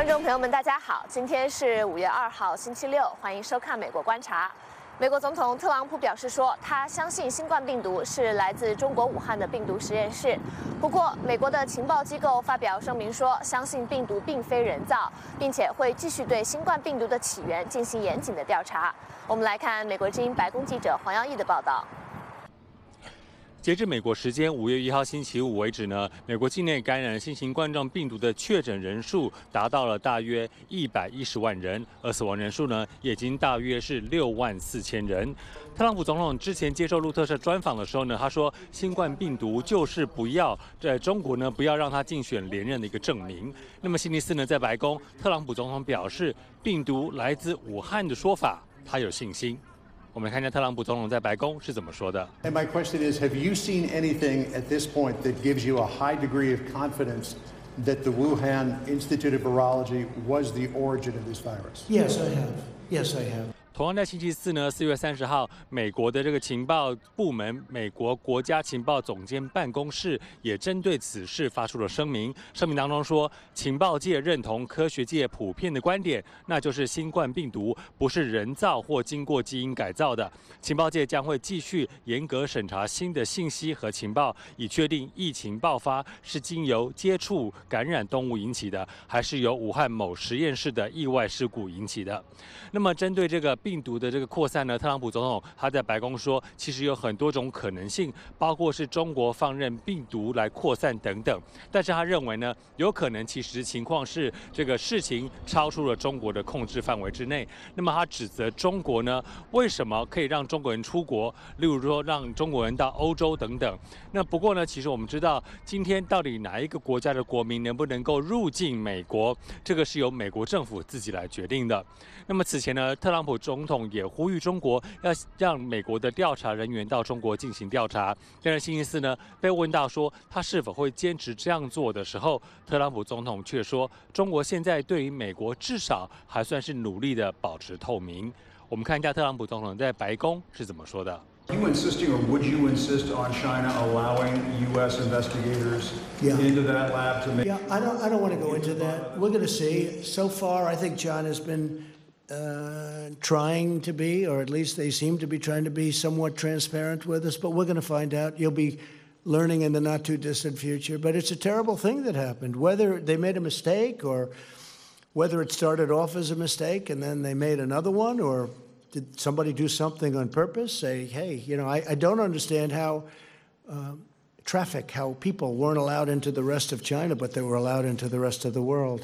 众朋友们，大家好，今天是5月2号，星期六，欢迎收看《美国观察》。美国总统特朗普表示说，他相信新冠病毒是来自中国武汉的病毒实验室。不过，美国的情报机构发表声明说，相信病毒并非人造，并且会继续对新冠病毒的起源进行严谨的调查。我们来看美国之音白宫记者黄耀毅的报道。 截至美国时间5月1号星期五为止呢，美国境内感染新型冠状病毒的确诊人数达到了大约110万人，而死亡人数呢也已经大约是6万4千人。特朗普总统之前接受路透社专访的时候呢，他说新冠病毒就是不要在中国呢不要让他竞选连任的一个证明。那么星期四呢，在白宫，特朗普总统表示病毒来自武汉的说法，他有信心。 我们来看一下特朗普总统在白宫是怎么说的。 And my question is, have you seen anything at this point that gives you a high degree of confidence that the Wuhan Institute of Virology was the origin of this virus? Yes, I have. Yes, I have. 同样在星期四呢，4月30号，美国的这个情报部门，美国国家情报总监办公室也针对此事发出了声明。声明当中说，情报界认同科学界普遍的观点，那就是新冠病毒不是人造或经过基因改造的。情报界将会继续严格审查新的信息和情报，以确定疫情爆发是经由接触感染动物引起的，还是由武汉某实验室的意外事故引起的。那么针对这个病毒的这个扩散呢，特朗普总统他在白宫说，其实有很多种可能性，包括是中国放任病毒来扩散等等。但是他认为呢，有可能其实情况是这个事情超出了中国的控制范围之内。那么他指责中国呢，为什么可以让中国人出国，例如说让中国人到欧洲等等。那不过呢，其实我们知道，今天到底哪一个国家的国民能不能够入境美国，这个是由美国政府自己来决定的。那么此前呢，特朗普总统也呼吁中国要让美国的调查人员到中国进行调查。但是星期四呢，被问到说他是否会坚持这样做的时候，特朗普总统却说，中国现在对于美国至少还算是努力的保持透明。我们看一下特朗普总统在白宫是怎么说的。 You insisting, or would you insist on China allowing U.S. investigators into that lab to make? Yeah, I don't want to go into that. We're going to see. So far, I think China's been trying to be, or at least they seem to be trying to be somewhat transparent with us. But we're going to find out. You'll be learning in the not too distant future. But it's a terrible thing that happened. Whether they made a mistake, or whether it started off as a mistake and then they made another one, or did somebody do something on purpose? Say, hey, you know, I don't understand how how people weren't allowed into the rest of China, but they were allowed into the rest of the world.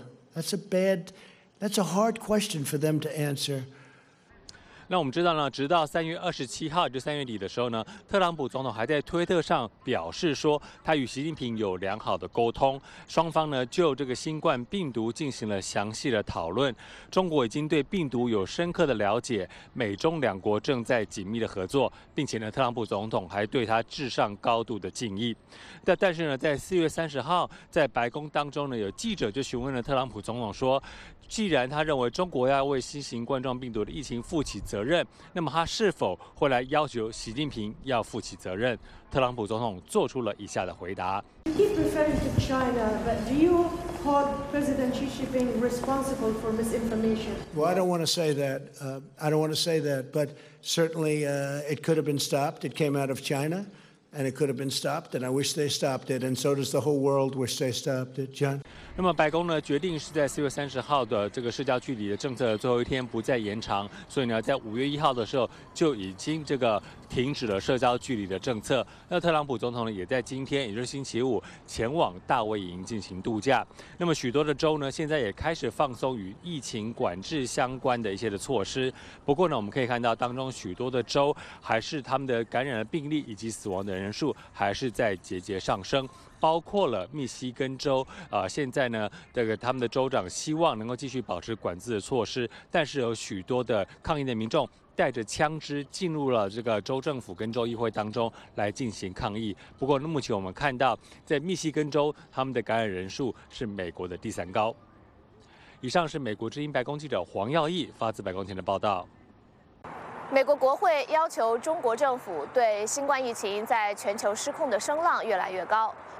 That's a hard question for them to answer. 那我们知道呢，直到3月27号，就3月底的时候呢，特朗普总统还在推特上表示说，他与习近平有良好的沟通，双方呢就这个新冠病毒进行了详细的讨论。中国已经对病毒有深刻的了解，美中两国正在紧密的合作，并且呢，特朗普总统还对他致上高度的敬意。但是呢，在4月30号，在白宫当中呢，有记者就询问了特朗普总统说，既然他认为中国要为新型冠状病毒的疫情负起责任，那么他是否会来要求习近平要负起责任？特朗普总统做出了以下的回答。 You keep referring to China, but do you hold President Xi Jinping responsible for misinformation? Well, I don't want to say that. I don't want to say that, but certainly it could have been stopped. It came out of China, and it could have been stopped, and I wish they stopped it, and so does the whole world wish they stopped it. John? 那么白宫呢决定是在4月30号的这个社交距离的政策的最后一天不再延长，所以呢，在5月1号的时候就已经这个停止了社交距离的政策。那特朗普总统呢也在今天，也就是星期五前往大卫营进行度假。那么许多的州呢现在也开始放松与疫情管制相关的一些的措施。不过呢，我们可以看到当中许多的州还是他们的感染的病例以及死亡的人数还是在节节上升。 包括了密西根州，现在呢，他们的州长希望能够继续保持管制的措施，但是有许多的抗议的民众带着枪支进入了这个州政府跟州议会当中来进行抗议。不过，目前我们看到，在密西根州，他们的感染人数是美国的第3高。以上是美国之音白宫记者黄耀毅发自白宫前的报道。 美国国会要求中国政府对新冠疫情在全球失控的声浪越来越高。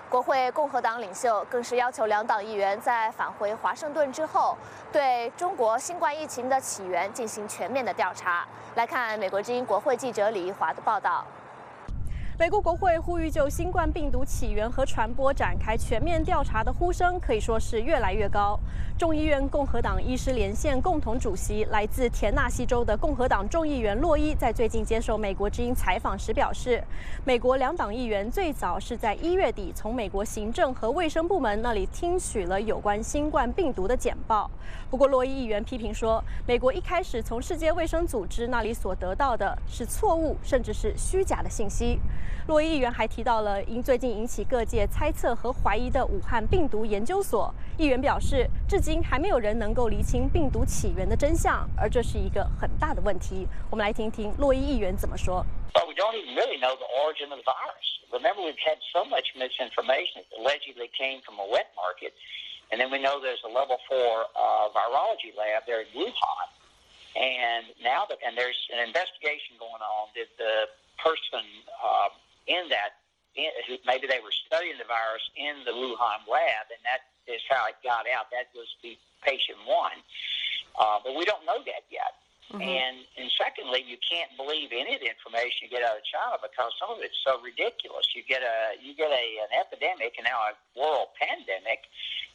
国会共和党领袖更是要求两党议员在返回华盛顿之后，对中国新冠疫情的起源进行全面的调查。来看美国之音国会记者李一华的报道。美国国会呼吁就新冠病毒起源和传播展开全面调查的呼声可以说是越来越高。众议院共和党医师连线共同主席、来自田纳西州的共和党众议员洛伊在最近接受美国之音采访时表示，美国两党议员最早是在1月底从美国行政和卫生部门那里听取了有关新冠病毒的简报。不过，洛伊议员批评说，美国一开始从世界卫生组织那里所得到的是错误甚至是虚假的信息。洛伊议员还提到了最近引起各界猜测和怀疑的武汉病毒研究所。议员表示，至今还没有人能够厘清病毒起源的真相，而这是一个很大的问题。我们来听听洛伊议员怎么说。 But we don't even really know the origin of the virus. Remember, we've had so much misinformation. It allegedly came from a wet market, and then we know there's a level 4 virology lab there in Wuhan, and now and there's an investigation going on. Did the person in that, maybe they were studying the virus in the Wuhan lab, and that is how it got out. That was the patient 1. But we don't know that yet. Mm-hmm. And secondly, you can't believe any of the information you get out of China because some of it's so ridiculous. You get an epidemic and now a world pandemic,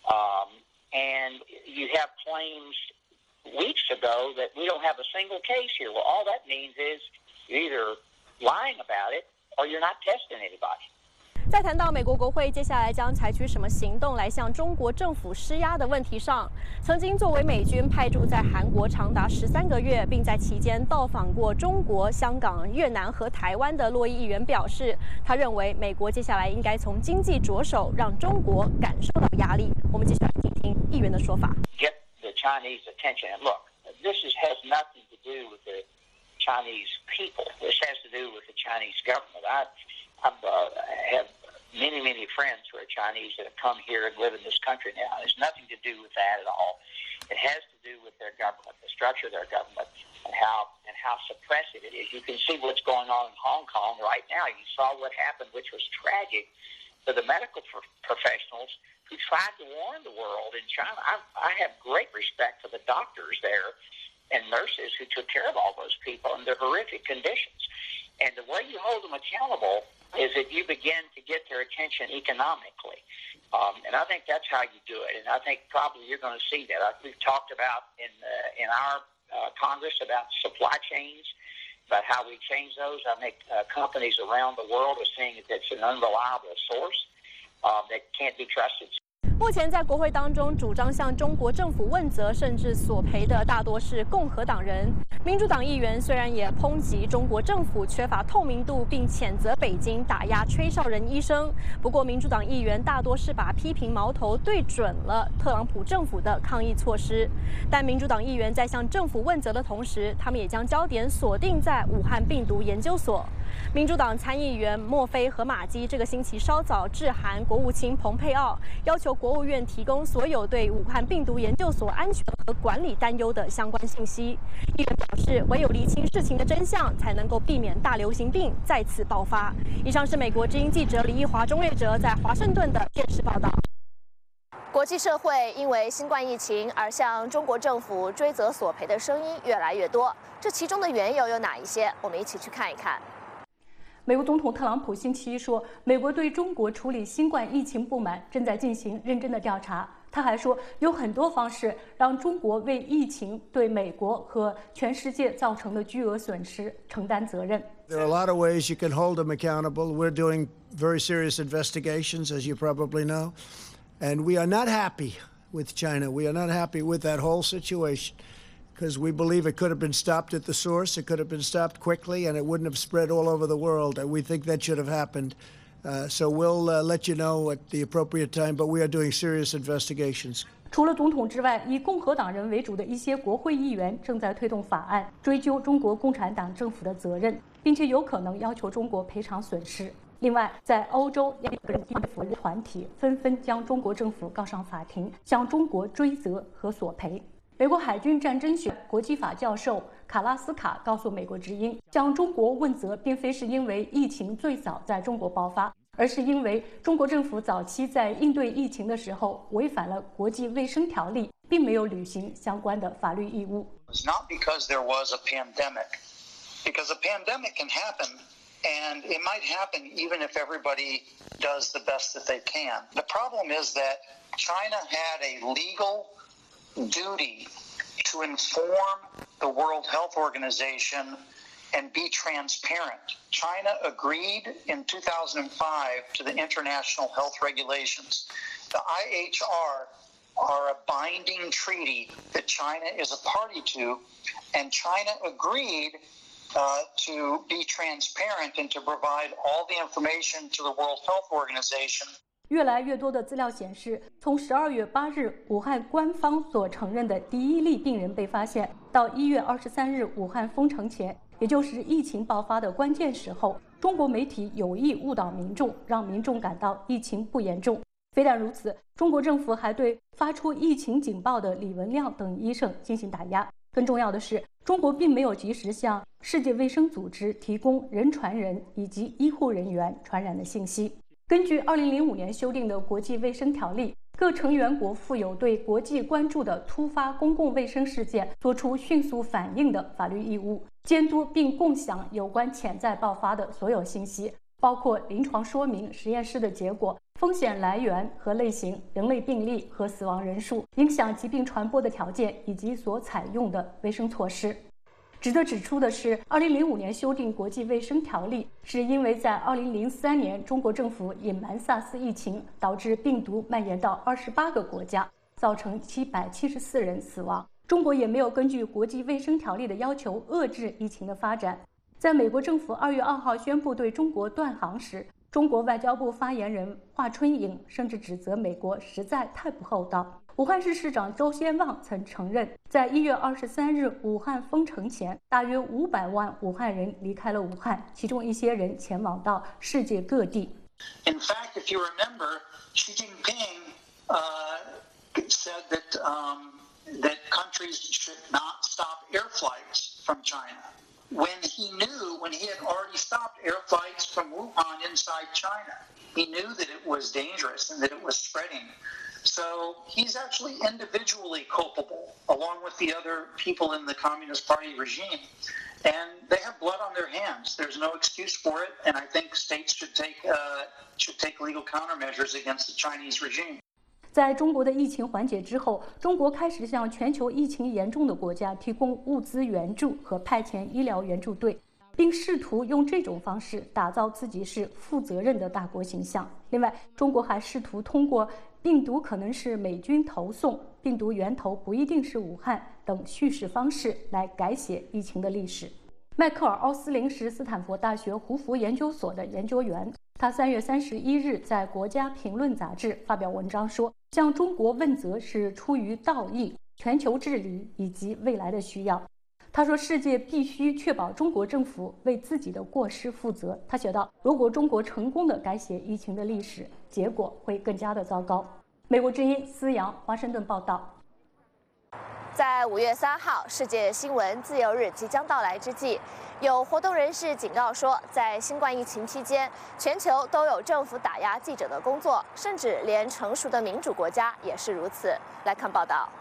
and you have claims weeks ago that we don't have a single case here. Well, all that means is you're either lying about it or you're not testing anybody. 在谈到美国国会接下来将采取什么行动来向中国政府施压的问题上，曾经作为美军派驻在韩国长达13个月，并在期间到访过中国、香港、越南和台湾的洛伊议员表示，他认为美国接下来应该从经济着手，让中国感受到压力。我们继续来听听议员的说法。 Get the Chinese attention. And look, this has nothing to do with the Chinese people. This has to do with the Chinese government. I have many friends who are Chinese that have come here and live in this country now. There's nothing to do with that at all. It has to do with their government, the structure of their government, and how suppressive it is. You can see what's going on in Hong Kong right now. You saw what happened, which was tragic for the medical professionals who tried to warn the world in China. I have great respect for the doctors there and nurses who took care of all those people in their horrific conditions. And the way you hold them accountable is that you begin to get their attention economically. And I think that's how you do it. And I think probably you're going to see that. We've talked about in our Congress about supply chains, about how we change those. I think companies around the world are seeing that it's an unreliable source that can't be trusted. 目前在国会当中主张向中国政府问责甚至索赔的大多是共和党人。民主党议员虽然也抨击中国政府缺乏透明度，并谴责北京打压吹哨人医生，不过民主党议员大多是把批评矛头对准了特朗普政府的抗疫措施。但民主党议员在向政府问责的同时，他们也将焦点锁定在武汉病毒研究所。民主党参议员莫菲和马基这个星期稍早致函国务卿蓬佩奥，要求国务院提供所有对武汉病毒研究所安全和管理担忧的相关信息。议员表示，唯有厘清事情的真相，才能够避免大流行病再次爆发。以上是美国之音记者李一华、钟瑞哲在华盛顿的电视报道。国际社会因为新冠疫情而向中国政府追责索赔的声音越来越多，这其中的缘由有哪一些？我们一起去看一看。 美国总统特朗普星期一说，美国对中国处理新冠疫情不满，正在进行认真的调查。他还说，有很多方式让中国为疫情对美国和全世界造成的巨额损失承担责任。 There are a lot of ways you can hold them accountable. We're doing very serious investigations, as you probably know, and we are not happy with China. We are not happy with that whole situation. Because we believe it could have been stopped at the source, it could have been stopped quickly, and it wouldn't have spread all over the world. And we think that should have happened. So we'll let you know at the appropriate time, but we are doing serious investigations. 除了总统之外，以共和党人为主的一些国会议员正在推动法案，追究中国共产党政府的责任，并且有可能要求中国赔偿损失。另外，在欧洲也有人政府团体纷纷将中国政府告上法庭，向中国追责和索赔。美国海军战争学国际法教授卡拉斯卡告诉美国之音，向中国问责并非是因为疫情最早在中国爆发， 而是因为中国政府早期在应对疫情的时候违反了国际卫生条例，并没有履行相关的法律义务。 It's not because there was a pandemic, because a pandemic can happen, and it might happen even if everybody does the best that they can. The problem is that China had a legal duty to inform the World Health Organization and be transparent. China agreed in 2005 to the international health regulations. The IHR are a binding treaty that China is a party to, and China agreed to be transparent and to provide all the information to the World Health Organization. 越来越多的资料显示，从12月8日武汉官方所承认的第一例病人被发现，到1月23日武汉封城前，也就是疫情爆发的关键时候，中国媒体有意误导民众，让民众感到疫情不严重。非但如此，中国政府还对发出疫情警报的李文亮等医生进行打压。更重要的是，中国并没有及时向世界卫生组织提供人传人以及医护人员传染的信息。根据2005年修订的国际卫生条例，各成员国负有对国际关注的突发公共卫生事件做出迅速反应的法律义务，监督并共享有关潜在爆发的所有信息，包括临床说明、实验室的结果、风险来源和类型、人类病例和死亡人数、影响疾病传播的条件以及所采用的卫生措施。值得指出的是，2005年修订国际卫生条例，是因为在2003年中国政府隐瞒SARS疫情，导致病毒蔓延到28个国家，造成774人死亡。中国也没有根据国际卫生条例的要求遏制疫情的发展。在美国政府2月2号宣布对中国断航时，中国外交部发言人华春莹甚至指责美国实在太不厚道。武汉市市长周先旺曾承认，在1月23日武汉封城前，大约500万武汉人离开了武汉，其中一些人前往到世界各地。 In fact, if you remember, Xi Jinping said that countries should not stop air flights from China. When he had already stopped air flights from Wuhan inside China, he knew that it was dangerous and that it was spreading. So he's actually individually culpable, along with the other people in the Communist Party regime. And they have blood on their hands. There's no excuse for it, and I think states should take legal countermeasures against the Chinese regime. 在中国的疫情缓解之后，中国开始向全球疫情严重的国家提供物资援助和派遣医疗援助队，并试图用这种方式打造自己是负责任的大国形象。另外，中国还试图通过病毒可能是美军投送、病毒源头不一定是武汉等叙事方式来改写疫情的历史。迈克尔·奥斯林是斯坦福大学胡佛研究所的研究员，他3月31日在《国家评论》杂志发表文章说，向中国问责是出于道义、全球治理以及未来的需要。他说，世界必须确保中国政府为自己的过失负责。他写道，如果中国成功地改写疫情的历史，结果会更加的糟糕。美国之音思阳华盛顿报道。 在5月3号世界新闻自由日即将到来之际，有活动人士警告说，在新冠疫情期间，全球都有政府打压记者的工作，甚至连成熟的民主国家也是如此。来看报道。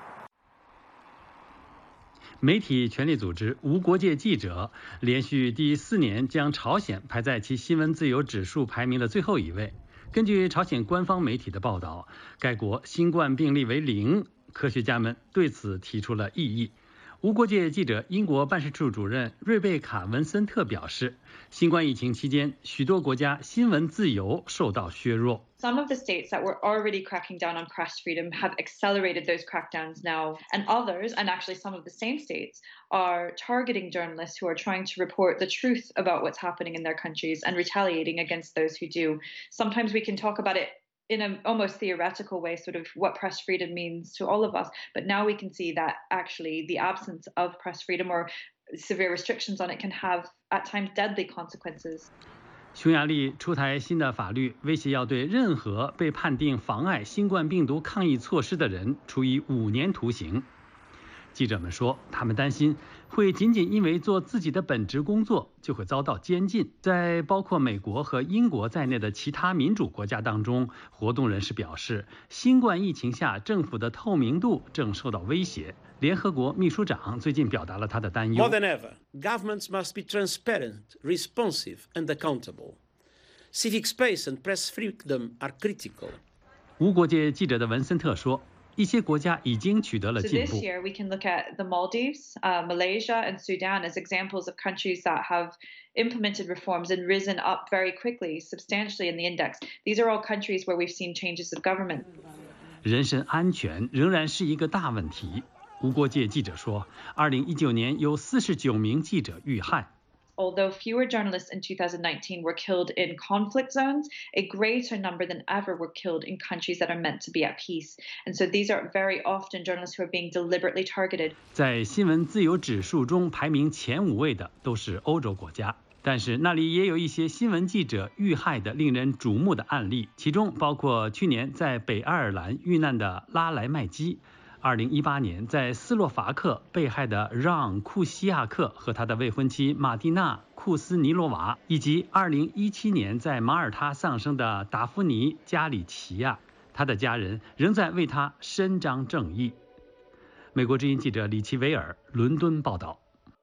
媒体权利组织无国界记者连续第4年将朝鲜排在其新闻自由指数排名的最后一位。根据朝鲜官方媒体的报道，该国新冠病例为0，科学家们对此提出了异议。无国界记者英国办事处主任瑞贝卡·文森特表示，新冠疫情期间，许多国家新闻自由受到削弱。 Some of the states that were already cracking down on press freedom have accelerated those crackdowns now, and others, and actually some of the same states, are targeting journalists who are trying to report the truth about what's happening in their countries and retaliating against those who do. Sometimes we can talk about it in an almost theoretical way, sort of what press freedom means to all of us. But now we can see that actually the absence of press freedom or severe restrictions on it can have, at times, deadly consequences. 匈牙利出台新的法律，威胁要对任何被判定妨碍新冠病毒抗疫措施的人处以5年徒刑。 记者们说，他们担心会仅仅因为做自己的本职工作就会遭到监禁。在包括美国和英国在内的其他民主国家当中，活动人士表示，新冠疫情下政府的透明度正受到威胁。联合国秘书长最近表达了他的担忧。 More than ever, governments must be transparent, responsive, and accountable. Civic space and press freedom are critical. 无国界记者的文森特说，一些国家已经取得了 So 进 this 步。 year, we can look at the Maldives, Malaysia, and Sudan as examples of countries that have implemented reforms and risen up very quickly, substantially in the index. These are all countries where we've seen changes of government. 人身安全仍然是一个大问题。无国界记者说，2019年有49名记者遇害。 Although fewer journalists in 2019 were killed in conflict zones, a greater number than ever were killed in countries that are meant to be at peace. And so these are very often journalists who are being deliberately targeted. 在新闻自由指数中排名前5位的都是欧洲国家，但是那里也有一些新闻记者遇害的令人瞩目的案例，其中包括去年在北爱尔兰遇难的拉莱麦基。2018年在斯洛伐克被害的让·库西亚克和他的未婚妻马蒂娜·库斯尼罗娃，以及2017年在马耳他丧生的达芙妮·加里奇亚，他的家人仍在为他伸张正义。美国之音记者李奇维尔伦敦报道。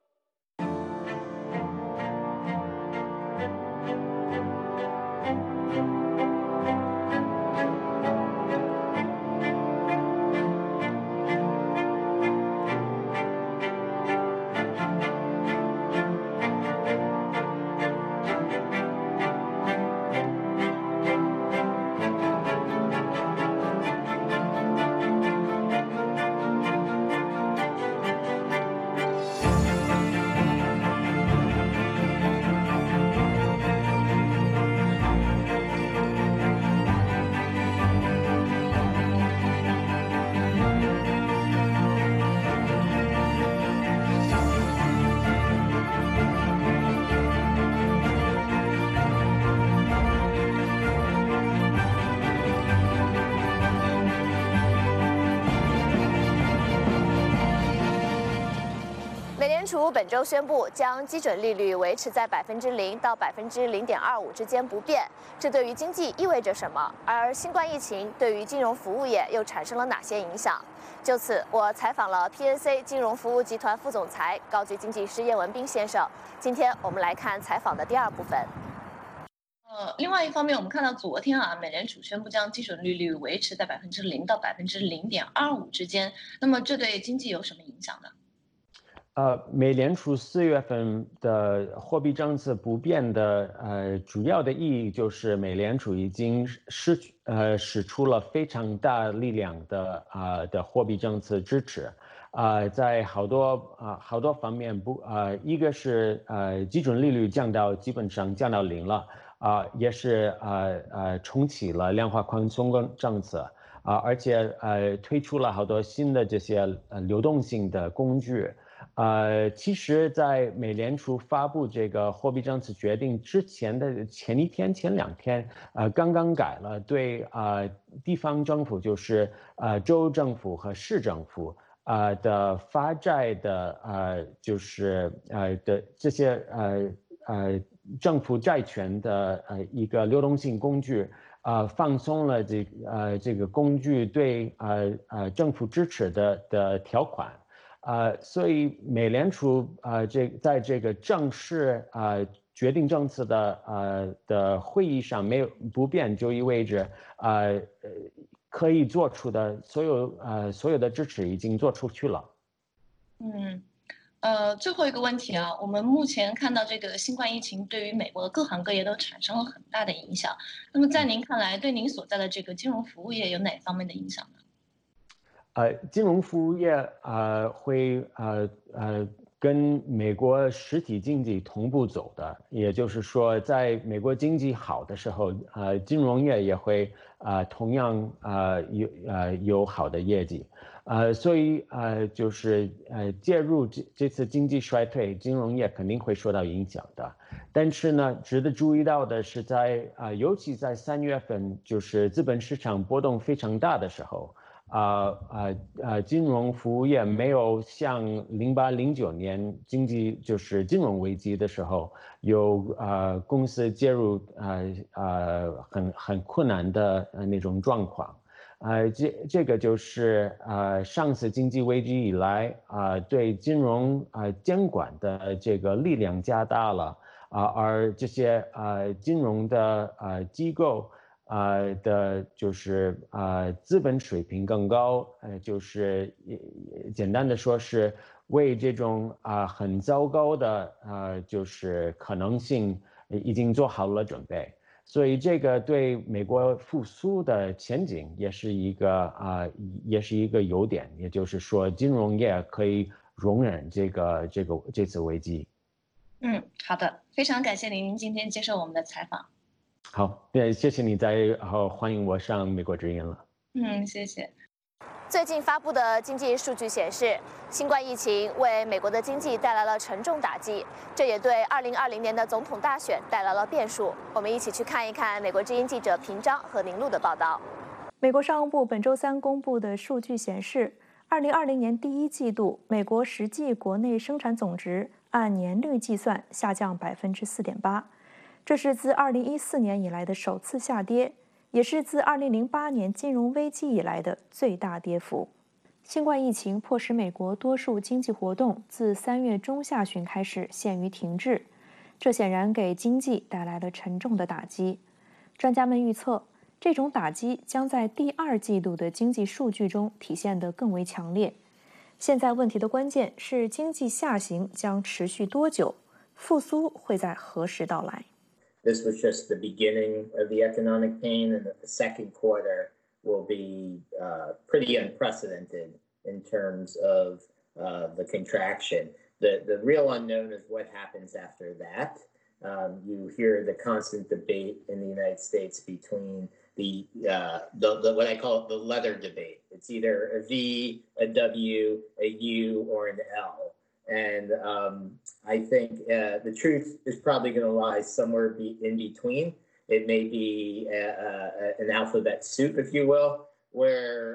美联储本周宣布将基准利率维持在0%到0.25%之间不变，这对于经济意味着什么？而新冠疫情对于金融服务业又产生了哪些影响？就此，我采访了 PNC 金融服务集团副总裁、高级经济师叶文斌先生。今天我们来看采访的第2部分。 另外一方面，我们看到昨天美联储宣布将基准利率维持在0%到0.25%之间，那么这对经济有什么影响呢？ 美联储4月份的货币政策不变的主要的意义就是美联储已经使出了非常大力量的货币政策支持，在好多方面一个是基准利率基本上降到0了，也是重启了量化宽松政策，而且推出了好多新的这些流动性的工具。其实，在美联储发布这个货币政策决定之前的前1天、前2天，刚刚改了对地方政府，就是州政府和市政府的发债的就是的这些政府债权的一个流动性工具，放松了这个工具对政府支持的条款。所以美联储在这个正式决定政策的会议上不变，就意味着可以做出的所有的支持已经做出去了。 最后一个问题我们目前看到这个新冠疫情对于美国的各行各业都产生了很大的影响。那么在您看来，对您所在的这个金融服务业有哪方面的影响呢？ 金融服务业会跟美国实体经济同步走的，也就是说，在美国经济好的时候，金融业也会同样有好的业绩，所以就是介入这次经济衰退，金融业肯定会受到影响的。但是呢，值得注意到的是尤其在3月份，就是资本市场波动非常大的时候。 金融服务业没有像08、09年就是金融危机的时候，有公司介入很困难的那种状况。这个就是上次经济危机以来对金融监管的这个力量加大了而这些金融的机构的就是资本水平更高，就是简单的说是为这种很糟糕的就是可能性已经做好了准备。所以这个对美国复苏的前景也是一个优点，也就是说金融业可以容忍这次危机。 好的，非常感谢您今天接受我们的采访。 好，谢谢你欢迎我上美国之音了。 谢谢。 最近发布的经济数据显示，新冠疫情为美国的经济带来了沉重打击，这也对2020年的总统大选带来了变数。我们一起去看一看美国之音记者平章和宁路的报道。 美国商务部本周三公布的数据显示，2020年第一季度美国实际国内生产总值按年率计算下降4.8%，这是自2014年以来的首次下跌。也是自2008年金融危机以来的最大跌幅。新冠疫情迫使美国多数经济活动自3月中下旬开始陷于停滞，这显然给经济带来了沉重的打击。专家们预测，这种打击将在第二季度的经济数据中体现得更为强烈。现在问题的关键是经济下行将持续多久，复苏会在何时到来。 This was just the beginning of the economic pain, and that the second quarter will be pretty unprecedented in terms of the contraction. The real unknown is what happens after that. You hear the constant debate in the United States between the what I call the leather debate. It's either a V, a W, a U, or an L. And I think the truth is probably going to lie somewhere in between. It may be an alphabet soup, if you will, where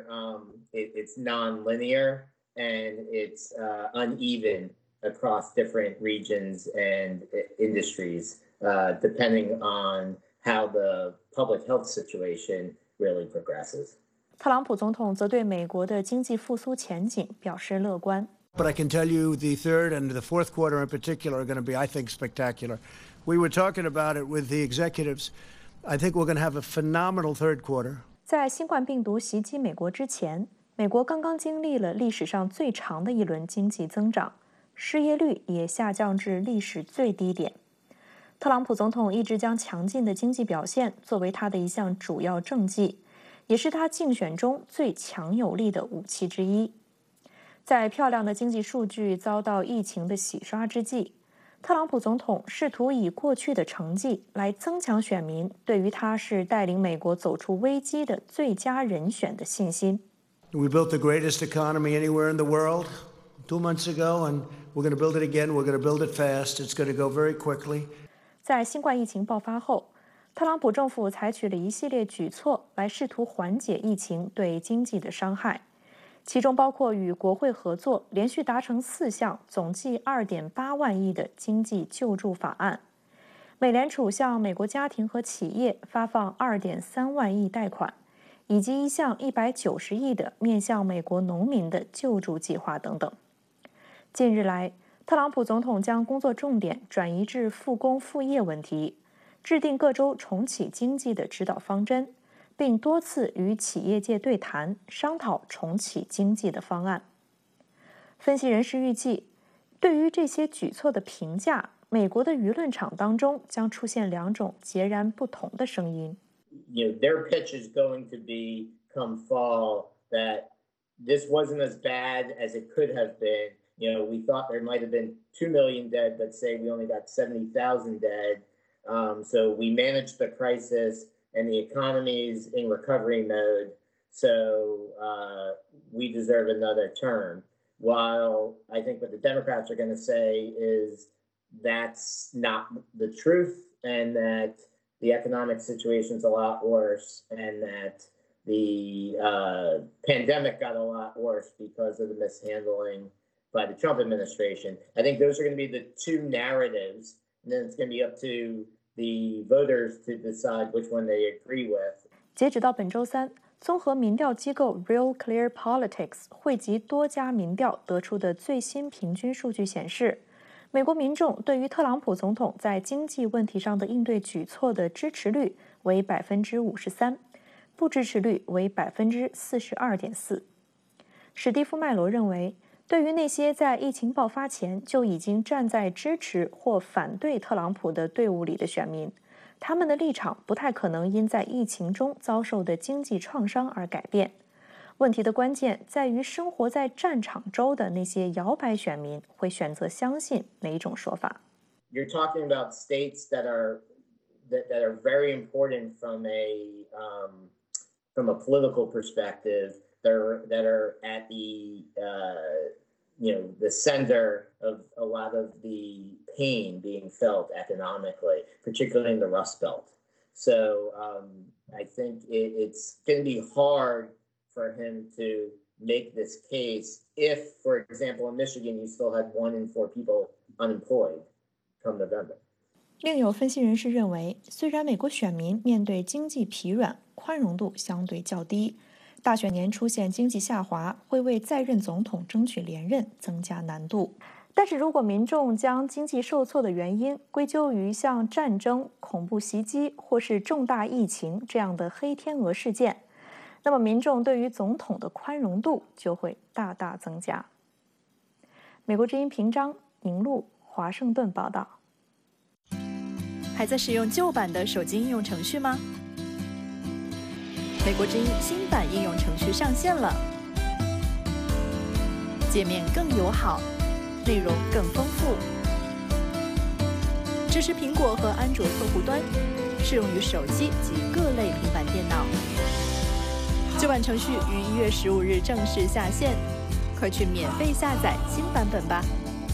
it's non-linear and it's uneven across different regions and industries, depending on how the public health situation really progresses. 特朗普总统则对美国的经济复苏前景表示乐观。 But I can tell you the third and the fourth quarter in particular are going to be, I think, spectacular. We were talking about it with the executives. I think we're going to have a phenomenal third quarter. 在新冠病毒袭击美国之前，美国刚刚经历了历史上最长的一轮经济增长，失业率也下降至历史最低点。特朗普总统一直将强劲的经济表现作为他的一项主要政绩，也是他竞选中最强有力的武器之一。在漂亮的经济数据遭到疫情的洗刷之际，特朗普总统试图以过去的成绩来增强选民对于他是带领美国走出危机的最佳人选的信心。 We built the greatest economy anywhere in the world 2 months ago, and we're going to build it again. We're going to build it fast. It's going to go very quickly. 在新冠疫情爆发后，特朗普政府采取了一系列举措来试图缓解疫情对经济的伤害。其中包括与国会合作，连续达成4项总计2.8万亿的经济救助法案。美联储向美国家庭和企业发放2.3万亿贷款，以及一项190亿的面向美国农民的救助计划等等。近日来，特朗普总统将工作重点转移至复工复业问题，制定各州重启经济的指导方针，并多次与企业界对谈，商讨重启经济的方案。分析人士预计，对于这些举措的评价，美国的舆论场当中将出现2种截然不同的声音。 Their pitch is going to be come fall that this wasn't as bad as it could have been. We thought there might have been 2 million dead, but say we only got 70,000 dead. So we managed the crisis. And the economy's in recovery mode, so we deserve another term. While I think what the Democrats are going to say is that's not the truth, and that the economic situation's a lot worse, and that the pandemic got a lot worse because of the mishandling by the Trump administration. I think those are going to be the two narratives, and then it's going to be up to the voters to decide which one they agree with. 截止到本周三，综合民调机构 Real Clear Politics 汇集多家民调得出的最新平均数据显示，美国民众对于特朗普总统在经济问题上的应对举措的支持率为53%，不支持率为42.4%。史蒂夫·麦罗认为，对于那些在疫情爆发前就已经站在支持或反对特朗普的队伍里的选民，他们的立场不太可能因在疫情中遭受的经济创伤而改变。问题的关键在于生活在战场州的那些摇摆选民会选择相信哪一种说法。 You're talking about states that are very important from a political perspective. That are at the the center of a lot of the pain being felt economically, particularly in the Rust Belt. So I think it's going to be hard for him to make this case if, for example, in Michigan, you still had 1 in 4 people unemployed come November. 另有分析人士认为，虽然美国选民面对经济疲软，宽容度相对较低，大选年出现经济下滑会为在任总统争取连任增加难度。但是如果民众将经济受挫的原因归咎于像战争、恐怖袭击或是重大疫情这样的黑天鹅事件，那么民众对于总统的宽容度就会大大增加。美国之音平章、宁路，华盛顿报道。 还在使用旧版的手机应用程序吗？美国之音新版应用程序上线了，界面更友好，内容更丰富，支持苹果和安卓客户端，适用于手机及各类平板电脑。旧版程序于1月15日正式下线，快去免费下载新版本吧。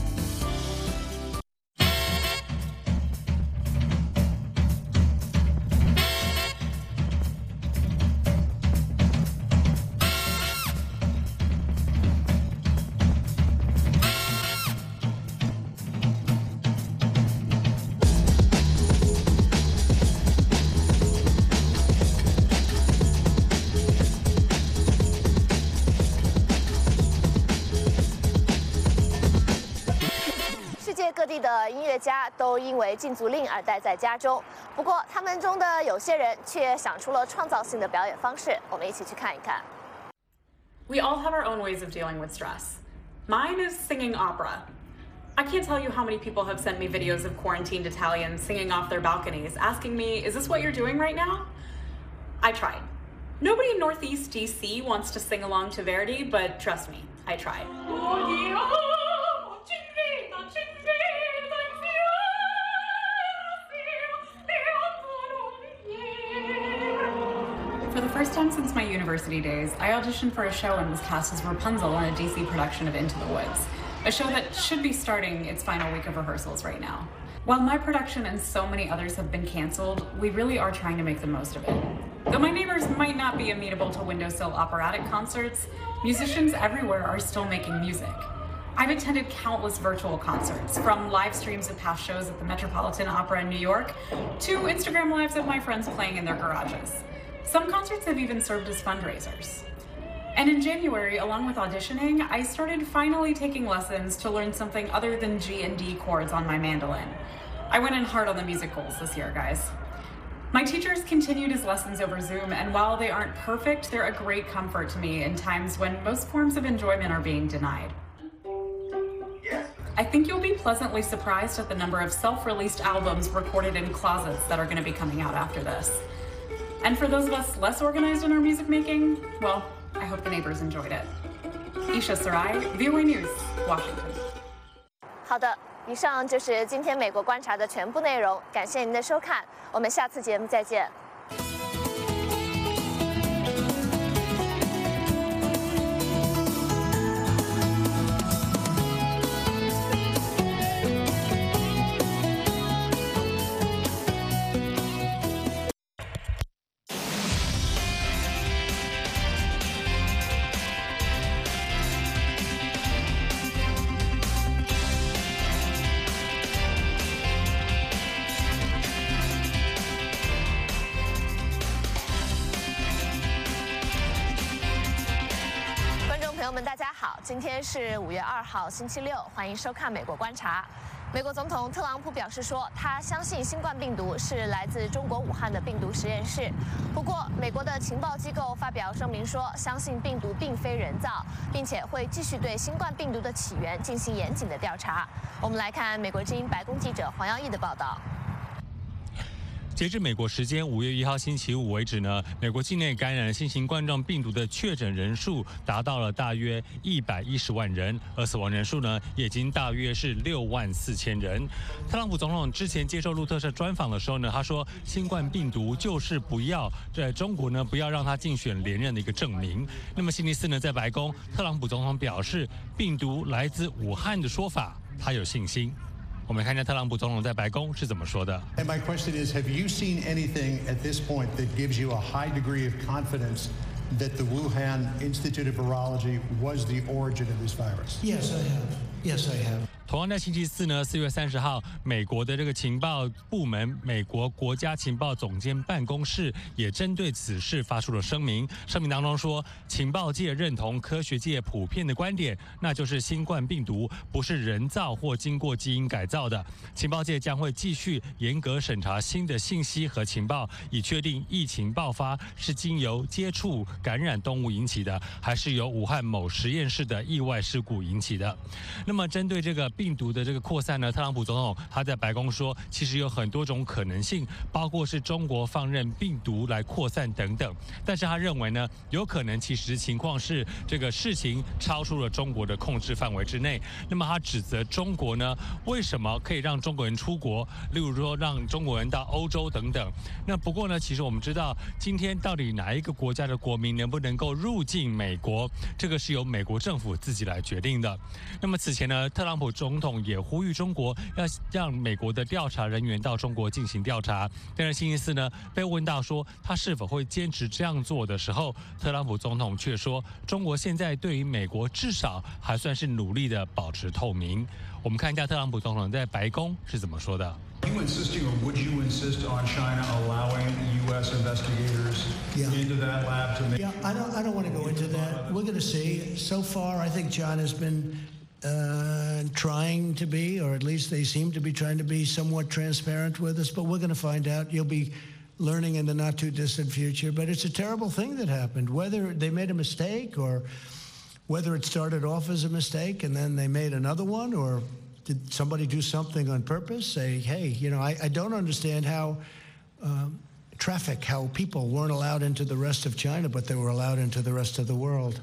各地的音乐家都因为禁足令而待在家中，不过他们中的有些人却想出了创造性的表演方式，我们一起去看一看。 We all have our own ways of dealing with stress. Mine is singing opera. I can't tell you how many people have sent me videos of quarantined Italians singing off their balconies, asking me, "Is this what you're doing right now?" I tried. Nobody in Northeast DC wants to sing along to Verdi, but trust me, I tried. For the first time since my university days, I auditioned for a show and was cast as Rapunzel in a DC production of Into the Woods, a show that should be starting its final week of rehearsals right now. While my production and so many others have been canceled, we really are trying to make the most of it. Though my neighbors might not be amenable to windowsill operatic concerts, musicians everywhere are still making music. I've attended countless virtual concerts, from live streams of past shows at the Metropolitan Opera in New York to Instagram lives of my friends playing in their garages. Some concerts have even served as fundraisers. And in January, along with auditioning, I started finally taking lessons to learn something other than G and D chords on my mandolin. I went in hard on the music goals this year, guys. My teachers continued his lessons over Zoom, and while they aren't perfect, they're a great comfort to me in times when most forms of enjoyment are being denied. I think you'll be pleasantly surprised at the number of self-released albums recorded in closets that are going to be coming out after this. And for those of us less organized in our music making, well, I hope the neighbors enjoyed it. Isha Sarai, VOA News, Washington. 好的，以上就是今天美国观察的全部内容，感谢您的收看，我们下次节目再见。 好，今天是5月2号，星期六，欢迎收看《美国观察》。美国总统特朗普表示说，他相信新冠病毒是来自中国武汉的病毒实验室。不过，美国的情报机构发表声明说，相信病毒并非人造，并且会继续对新冠病毒的起源进行严谨的调查。我们来看美国之音白宫记者黄耀义的报道。 截至美国时间5月1号星期五为止呢，美国境内感染新型冠状病毒的确诊人数达到了大约110万人，而死亡人数呢也已经大约是6万4千人。特朗普总统之前接受路透社专访的时候呢，他说新冠病毒就是不要在中国呢不要让他竞选连任的一个证明。那么星期四呢，在白宫，特朗普总统表示病毒来自武汉的说法，他有信心。我们看一下特朗普总统在白宫是怎么说的。 And my question is, have you seen anything at this point that gives you a high degree of confidence that the Wuhan Institute of Virology was the origin of this virus? Yes, I have. Yes, I have. 同样在星期四呢，4月30号，美国的这个情报部门，美国国家情报总监办公室也针对此事发出了声明。声明当中说，情报界认同科学界普遍的观点，那就是新冠病毒不是人造或经过基因改造的。情报界将会继续严格审查新的信息和情报，以确定疫情爆发是经由接触感染动物引起的，还是由武汉某实验室的意外事故引起的。那么针对这个病毒的这个扩散呢，特朗普总统他在白宫说，其实有很多种可能性，包括是中国放任病毒来扩散等等。但是他认为呢，有可能其实情况是这个事情超出了中国的控制范围之内。那么他指责中国呢，为什么可以让中国人出国，例如说让中国人到欧洲等等。那不过呢，其实我们知道，今天到底哪一个国家的国民能不能够入境美国，这个是由美国政府自己来决定的。那么此前呢，特朗普总统也呼吁中国要让美国的调查人员到中国进行调查。但是星期四呢，被问到说他是否会坚持这样做的时候，特朗普总统却说，中国现在对于美国至少还算是努力的保持透明。我们看一下特朗普总统在白宫是怎么说的。 You insisting, or would you insist on China allowing U.S. investigators into that lab to make? Yeah, I don't want to go into that. We're going to see. So far, I think China's been trying to be, or at least they seem to be trying to be somewhat transparent with us, but we're going to find out. You'll be learning in the not too distant future, but it's a terrible thing that happened. Whether they made a mistake or whether it started off as a mistake and then they made another one, or did somebody do something on purpose? Say, hey, you know, I don't understand how how people weren't allowed into the rest of China, but they were allowed into the rest of the world.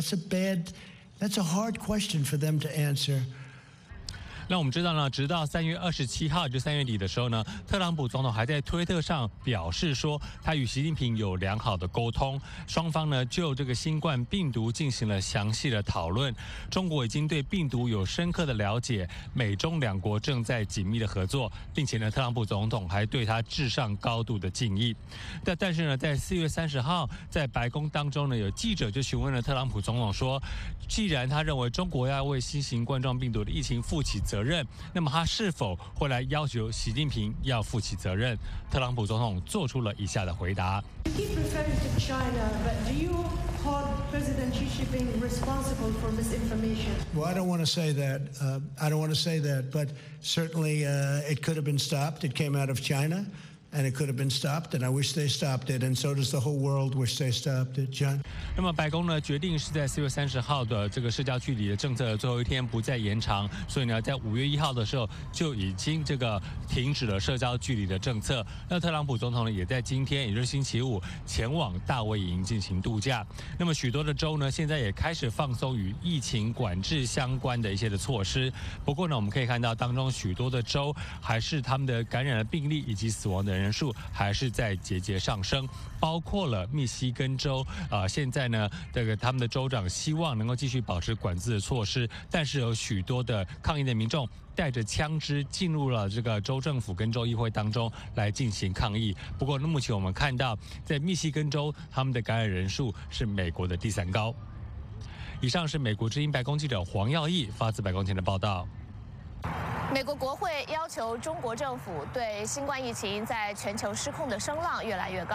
That's a hard question for them to answer. 那我们知道呢，直到3月27号，就3月底的时候呢，特朗普总统还在推特上表示说，他与习近平有良好的沟通，双方呢就这个新冠病毒进行了详细的讨论。中国已经对病毒有深刻的了解，美中两国正在紧密的合作，并且呢，特朗普总统还对他致上高度的敬意。但是呢，在4月30号，在白宫当中呢，有记者就询问了特朗普总统说，既然他认为中国要为新型冠状病毒的疫情负起责任，那么他是否会来要求习近平要负起责任？特朗普总统做出了以下的回答。 You keep referring to China, but do you hold President Xi Jinping responsible for misinformation? Well, I don't want to say that. I don't want to say that, but certainly it could have been stopped. It came out of China. And it could have been stopped, and I wish they stopped it, and so does the whole world wish they stopped it, John. 那么白宫呢决定是在4月30号的这个社交距离的政策的最后一天不再延长，所以呢在5月1号的时候就已经这个停止了社交距离的政策。那特朗普总统呢也在今天，也就是星期五前往大卫营进行度假。那么许多的州呢现在也开始放松与疫情管制相关的一些的措施。不过呢我们可以看到当中许多的州还是他们的感染的病例以及死亡的人数还是在节节上升，包括了密西根州现在呢这个他们的州长希望能够继续保持管制的措施，但是有许多的抗议的民众带着枪支进入了这个州政府跟州议会当中来进行抗议。不过目前我们看到在密西根州他们的感染人数是美国的第3高。以上是美国之音白宫记者黄耀义发自白宫前的报道。 美国国会要求中国政府对新冠疫情在全球失控的声浪越来越高。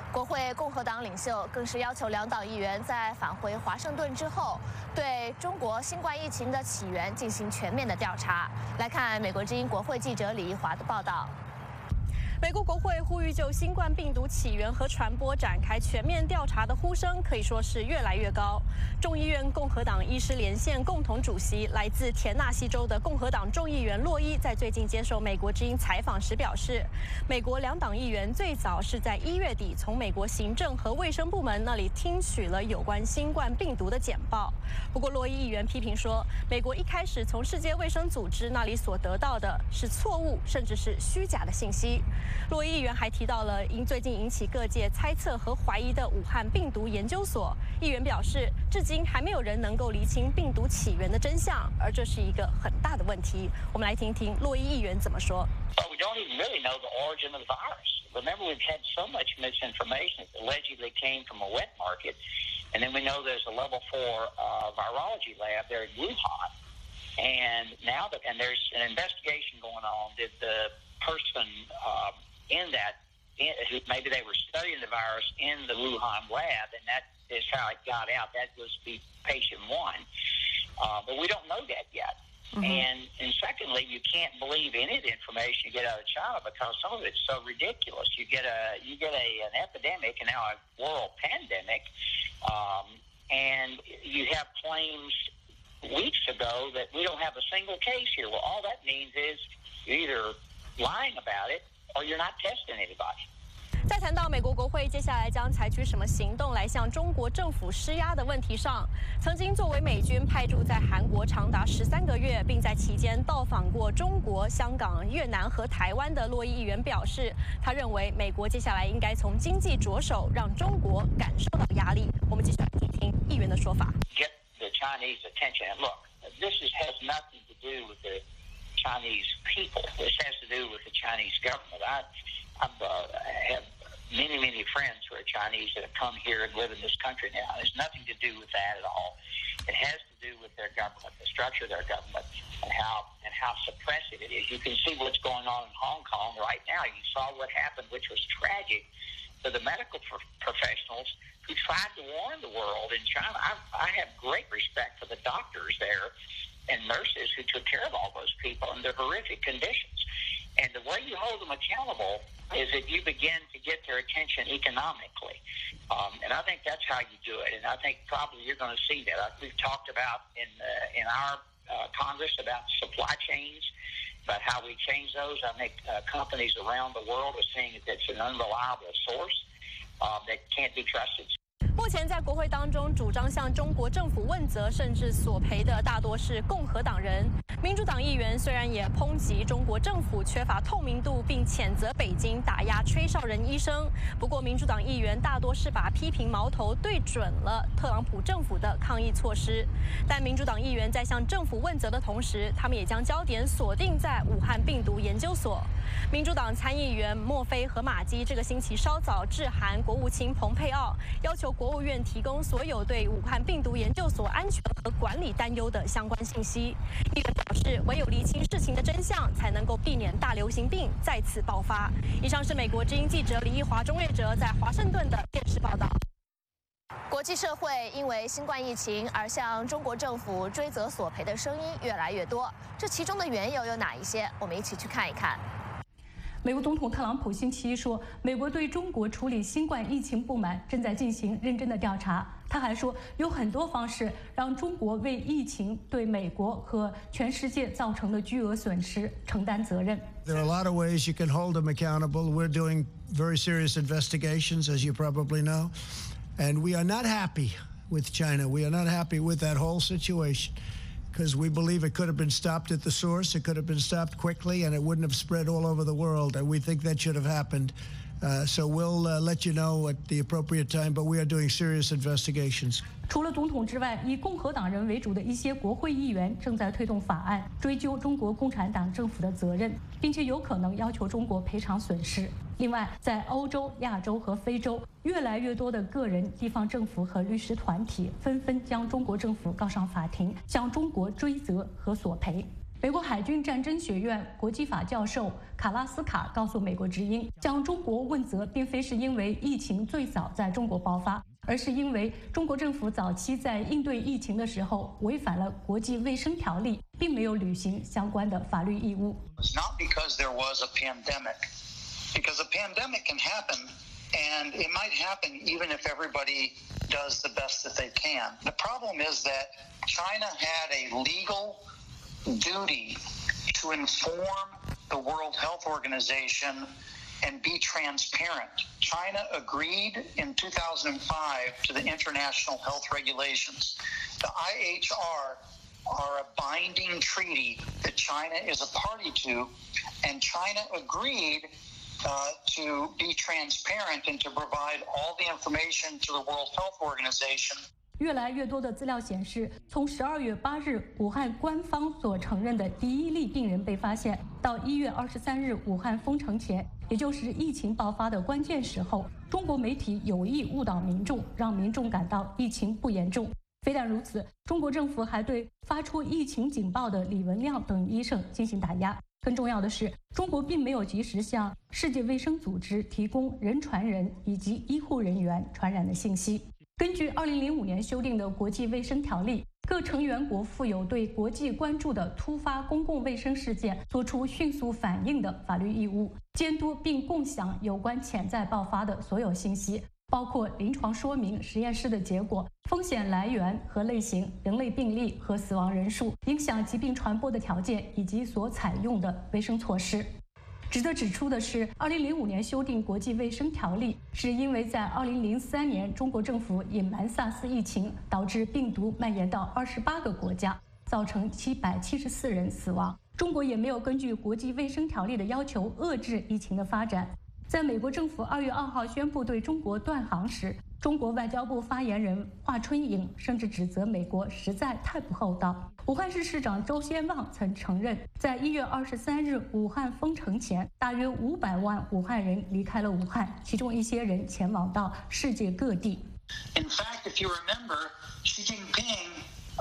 国会共和党领袖更是要求两党议员在返回华盛顿之后，对中国新冠疫情的起源进行全面的调查。来看美国之音国会记者李一华的报道。 美国国会呼吁就新冠病毒起源和传播展开全面调查的呼声可以说是越来越高。众议院共和党医师连线共同主席、来自田纳西州的共和党众议员洛伊在最近接受美国之音采访时表示，美国两党议员最早是在1月底从美国行政和卫生部门那里听取了有关新冠病毒的简报。不过，洛伊议员批评说，美国一开始从世界卫生组织那里所得到的是错误甚至是虚假的信息。洛伊议员还提到了最近引起各界猜测和怀疑的武汉病毒研究所。议员表示，至今还没有人能够厘清病毒起源的真相，而这是一个很大的问题。我们来听听洛伊议员怎么说。 But we don't even really know the origin of the virus. Remember, we've had so much misinformation that allegedly came from a wet market, and then we know there's a level 4 virology lab there in Wuhan, and now and there's an investigation going on. Did the person in that, maybe they were studying the virus in the Wuhan lab, and that is how it got out. That was the patient 1, but we don't know that yet. And secondly, you can't believe any of the information you get out of China because some of it's so ridiculous. You get an epidemic and now a world pandemic, and you have claims weeks ago that we don't have a single case here. Well, all that means is you're either lying about it or you're not testing anybody. 在谈到美国国会接下来将采取什么行动来向中国政府施压的问题上，曾经作为美军派驻在韩国长达13个月，并在期间到访过中国、香港、越南和台湾的洛伊议员表示，他认为美国接下来应该从经济着手，让中国感受到压力。我们继续来听听议员的说法。 Get the Chinese attention. And look, this has nothing to do with the Chinese people. This has to do with the Chinese government. I have many friends who are Chinese that have come here and live in this country now. There's nothing to do with that at all. It has to do with their government, the structure of their government, and how suppressive it is. You can see what's going on in Hong Kong right now. You saw what happened, which was tragic to the medical professionals who tried to warn the world in China. I have great respect for the doctors there and nurses who took care of all those people in their horrific conditions. And the way you hold them accountable is that you begin to get their attention economically. And I think that's how you do it. And I think probably you're going to see that. We've talked about in our Congress about supply chains, about how we change those. I think companies around the world are seeing that it's an unreliable source that can't be trusted. 目前在国会当中主张向中国政府问责甚至索赔的大多是共和党人。民主党议员虽然也抨击中国政府缺乏透明度，并谴责北京打压吹哨人医生，不过民主党议员大多是把批评矛头对准了特朗普政府的抗疫措施。但民主党议员在向政府问责的同时，他们也将焦点锁定在武汉病毒研究所。民主党参议员莫菲和马基这个星期稍早致函国务卿蓬佩奥，要求国务院提供所有对武汉病毒研究所安全和管理担忧的相关信息。议员表示，唯有厘清事情的真相，才能够避免大流行病再次爆发。以上是美国之音记者李一华、钟瑞哲在华盛顿的电视报道。 国际社会因为新冠疫情而向中国政府追责索赔的声音越来越多，这其中的缘由有哪一些？我们一起去看一看。 美国总统特朗普星期一说，美国对中国处理新冠疫情不满，正在进行认真的调查。他还说，有很多方式让中国为疫情对美国和全世界造成的巨额损失承担责任。 There are a lot of ways you can hold them accountable. We're doing very serious investigations, as you probably know, and we are not happy with China. We are not happy with that whole situation. Because we believe it could have been stopped at the source, it could have been stopped quickly, and it wouldn't have spread all over the world. And we think that should have happened. So we'll let you know at the appropriate time, but we are doing serious investigations. 除了总统之外，以共和党人为主的一些国会议员正在推动法案，追究中国共产党政府的责任，并且有可能要求中国赔偿损失。另外，在欧洲、亚洲和非洲，越来越多的个人、地方政府和律师团体纷纷将中国政府告上法庭，向中国追责和索赔。 美国海军战争学院国际法教授卡拉斯卡告诉美国之音，将中国问责并非是因为疫情最早在中国爆发，而是因为中国政府早期在应对疫情的时候违反了国际卫生条例，并没有履行相关的法律义务。 It's not because there was a pandemic, because a pandemic can happen, and it might happen even if everybody does the best that they can. The problem is that China had a legal duty to inform the World Health Organization and be transparent. China agreed in 2005 to the international health regulations. The IHR are a binding treaty that China is a party to, and China agreed to be transparent and to provide all the information to the World Health Organization. 越来越多的资料显示，从12月8日武汉官方所承认的第一例病人被发现，到1月23日武汉封城前，也就是疫情爆发的关键时候，中国媒体有意误导民众，让民众感到疫情不严重。非但如此，中国政府还对发出疫情警报的李文亮等医生进行打压。更重要的是，中国并没有及时向世界卫生组织提供人传人以及医护人员传染的信息。根据2005年修订的国际卫生条例，各成员国负有对国际关注的突发公共卫生事件做出迅速反应的法律义务，监督并共享有关潜在爆发的所有信息，包括临床说明、实验室的结果、风险来源和类型、人类病例和死亡人数、影响疾病传播的条件以及所采用的卫生措施。值得指出的是，2005年修订国际卫生条例，是因为在2003年中国政府隐瞒SARS疫情，导致病毒蔓延到28个国家，造成774人死亡。中国也没有根据国际卫生条例的要求遏制疫情的发展。在美国政府2月2号宣布对中国断航时，中国外交部发言人华春莹甚至指责美国实在太不厚道。武汉市市长周先旺曾承认，在1月23日武汉封城前，大约500万武汉人离开了武汉，其中一些人前往到世界各地。 In fact, if you remember, Xi Jinping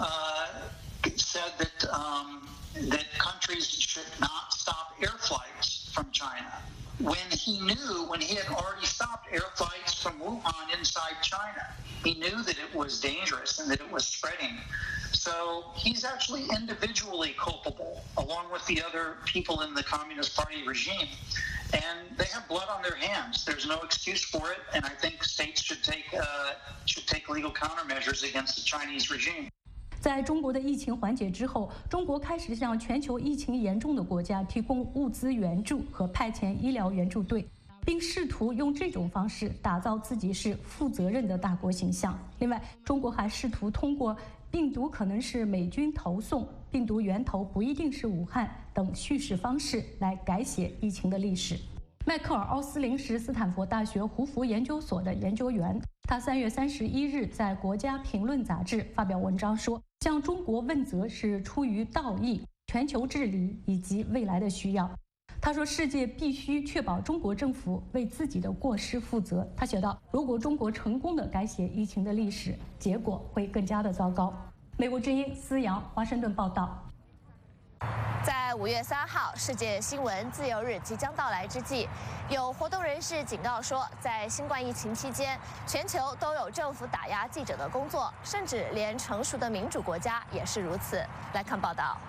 said that countries should not stop air flights from China. When he had already stopped air flights from Wuhan inside China, he knew that it was dangerous and that it was spreading. So he's actually individually culpable, along with the other people in the Communist Party regime. And they have blood on their hands. There's no excuse for it, and I think states should take legal countermeasures against the Chinese regime. 在中国的疫情缓解之后，中国开始向全球疫情严重的国家提供物资援助和派遣医疗援助队，并试图用这种方式打造自己是负责任的大国形象。另外，中国还试图通过病毒可能是美军投送、病毒源头不一定是武汉等叙事方式来改写疫情的历史。迈克尔·奥斯林是斯坦福大学胡佛研究所的研究员，他3月31日在《国家评论》杂志发表文章说，向中国问责是出于道义、全球治理以及未来的需要。他说，世界必须确保中国政府为自己的过失负责。他写道，如果中国成功地改写疫情的历史，结果会更加的糟糕。美国之音思阳华盛顿报道。 在5月3号世界新闻自由日即将到来之际，有活动人士警告说，在新冠疫情期间，全球都有政府打压记者的工作，甚至连成熟的民主国家也是如此。来看报道。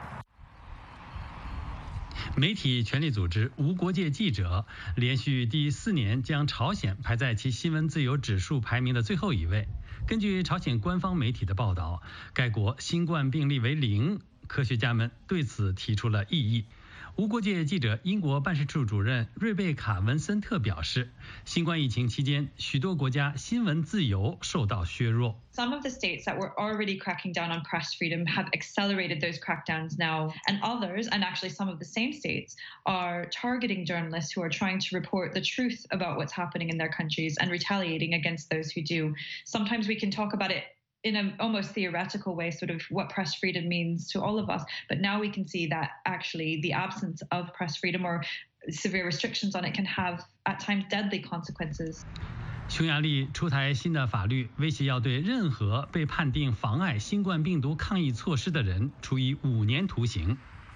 媒体权利组织无国界记者连续第4年将朝鲜排在其新闻自由指数排名的最后一位。根据朝鲜官方媒体的报道，该国新冠病例为0。科学家们对此提出了异议。无国界记者英国办事处主任瑞贝卡·文森特表示，新冠疫情期间，许多国家新闻自由受到削弱。 Some of the states that were already cracking down on press freedom have accelerated those crackdowns now, and others, and actually some of the same states, are targeting journalists who are trying to report the truth about what's happening in their countries and retaliating against those who do. Sometimes we can talk about it in an almost theoretical way, sort of what press freedom means to all of us. But now we can see that actually the absence of press freedom or severe restrictions on it can have, at times, deadly consequences. 匈牙利出台新的法律，威胁要对任何被判定妨碍新冠病毒抗疫措施的人处以5年徒刑。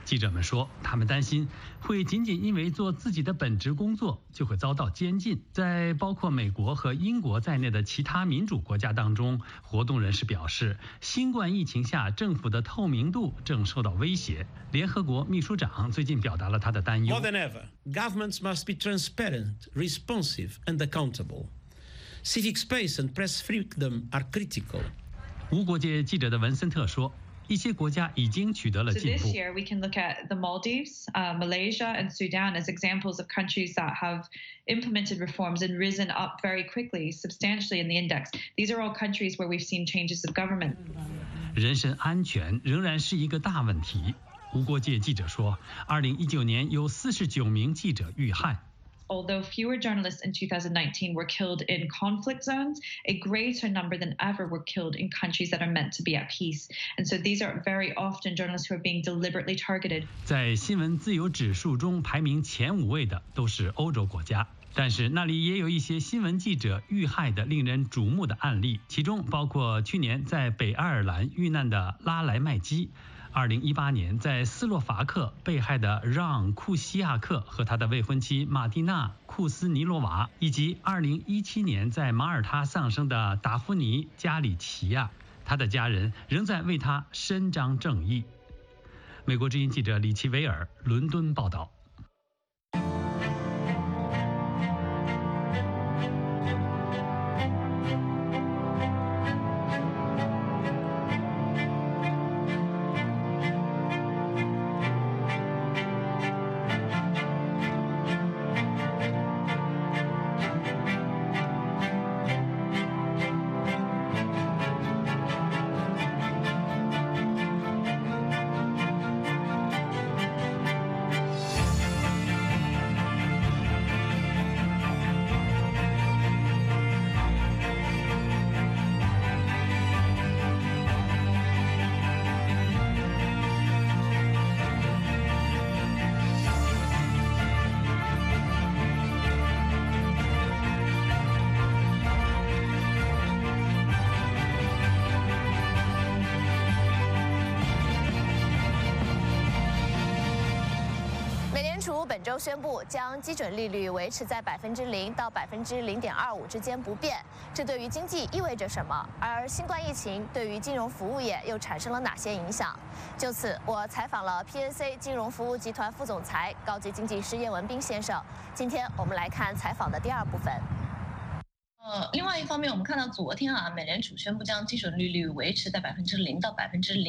记者们说，他们担心会仅仅因为做自己的本职工作就会遭到监禁。在包括美国和英国在内的其他民主国家当中，活动人士表示，新冠疫情下政府的透明度正受到威胁。联合国秘书长最近表达了他的担忧。 More than ever, governments must be transparent, responsive, and accountable. Civic space and press freedom are critical. 无国界记者的文森特说，一些国家已经取得了 So 进 this 步。 year, we can look at the Maldives, Malaysia, and Sudan as examples of countries that have implemented reforms and risen up very quickly, substantially in the index. These are all countries where we've seen changes of government. 人身安全仍然是一个大问题。无国界记者说，2019年有49名记者遇害。 Although fewer journalists in 2019 were killed in conflict zones, a greater number than ever were killed in countries that are meant to be at peace. And so these are very often journalists who are being deliberately targeted. 在新闻自由指数中排名前5位的都是欧洲国家，但是那里也有一些新闻记者遇害的令人瞩目的案例，其中包括去年在北爱尔兰遇难的拉莱麦基。 2018年，在斯洛伐克被害的让·库西亚克和他的未婚妻马蒂娜·库斯尼罗娃，以及2017年在马耳他丧生的达芙妮·加里奇亚，他的家人仍在为他伸张正义。美国之音记者李奇维尔伦敦报道。 本周宣布将基准利率维持在0%到0.25%之间不变，这对于经济意味着什么？而新冠疫情对于金融服务业又产生了哪些影响？就此，我采访了 PNC 金融服务集团副总裁、高级经济师叶文斌先生。今天我们来看采访的第2部分。 另外一方面，我们看到昨天美联储宣布将基准利率维持在0%到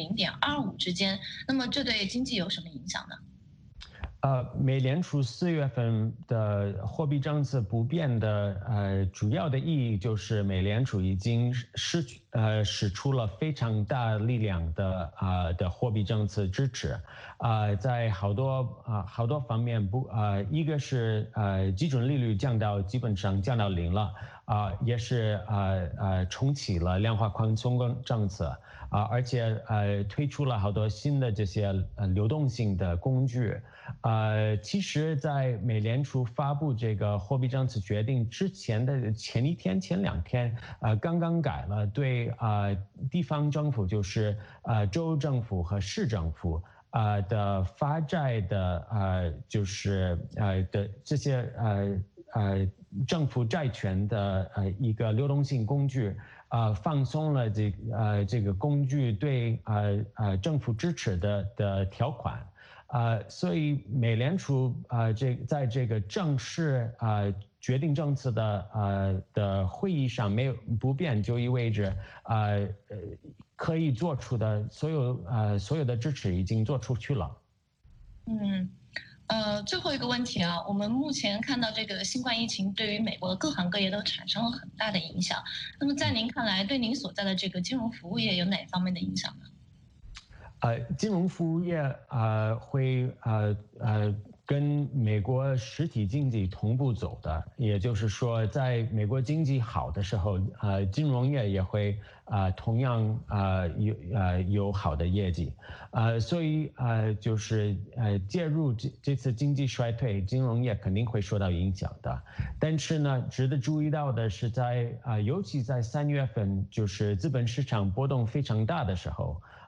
0.25%之间，那么这对经济有什么影响呢？ 美联储4月份的货币政策不变的主要的意义就是美联储已经使出了非常大力量的货币政策支持，在好多方面一个是基准利率基本上降到0了，也是重启了量化宽松政策，而且推出了好多新的这些流动性的工具。 其实，在美联储发布这个货币政策决定之前的前2天，刚刚改了对地方政府，就是州政府和市政府的发债的就是的这些政府债权的一个流动性工具，放松了这个工具对政府支持的条款。 所以美联储在这个正式决定政策的会议上不变，就意味着可以做出的所有的支持已经做出去了。 最后一个问题我们目前看到这个新冠疫情对于美国各行各业都产生了很大的影响。那么在您看来，对您所在的这个金融服务业有哪方面的影响呢？ 金融服务业会跟美国实体经济同步走的，也就是说，在美国经济好的时候，金融业也会同样有好的业绩，所以就是介入这次经济衰退，金融业肯定会受到影响的。但是呢，值得注意到的是尤其在3月份，就是资本市场波动非常大的时候。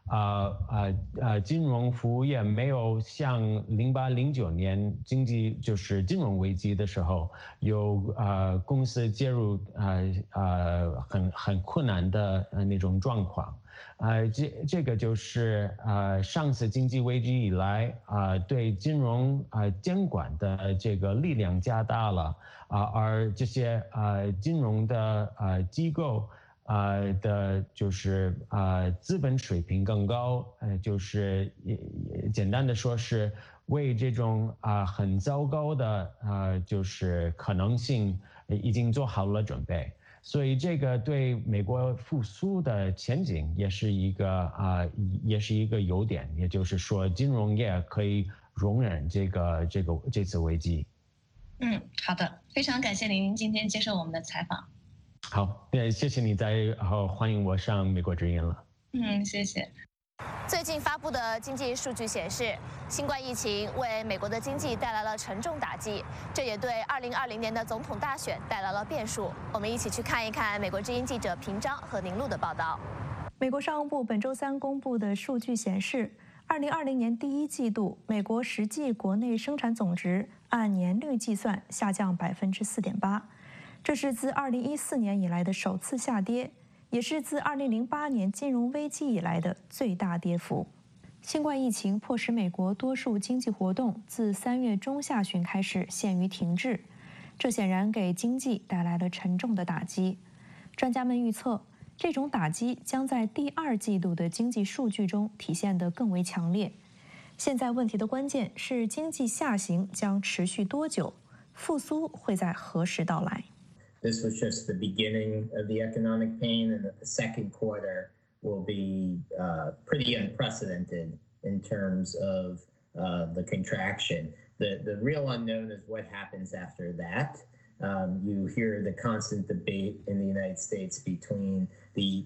金融服务业没有像08、09年经济就是金融危机的时候，有公司介入很困难的那种状况。这个就是上次经济危机以来对金融监管的这个力量加大了而这些金融的机构的就是资本水平更高，就是简单的说是为这种很糟糕的就是可能性已经做好了准备。所以这个对美国复苏的前景也是一个优点，也就是说金融业可以容忍这次危机。 好的，非常感谢您今天接受我们的采访。 好，谢谢你欢迎我上美国之音了。 谢谢。 最近发布的经济数据显示，新冠疫情为美国的经济带来了沉重打击，这也对2020年的总统大选带来了变数。我们一起去看一看美国之音记者平章和宁路的报道。 美国商务部本周三公布的数据显示，2020年第一季度美国实际国内生产总值按年率计算下降4.8%，这是自2014年以来的首次下跌。也是自2008年金融危机以来的最大跌幅。新冠疫情迫使美国多数经济活动自3月中下旬开始陷于停滞，这显然给经济带来了沉重的打击。专家们预测，这种打击将在第2季度的经济数据中体现得更为强烈。现在问题的关键是经济下行将持续多久，复苏会在何时到来。 This was just the beginning of the economic pain, and that the second quarter will be pretty unprecedented in terms of the contraction. The real unknown is what happens after that. You hear the constant debate in the United States between the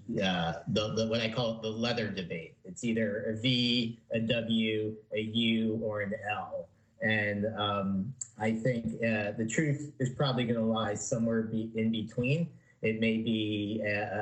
what I call the leather debate. It's either a V, a W, a U, or an L. And I think the truth is probably going to lie somewhere in between. It may be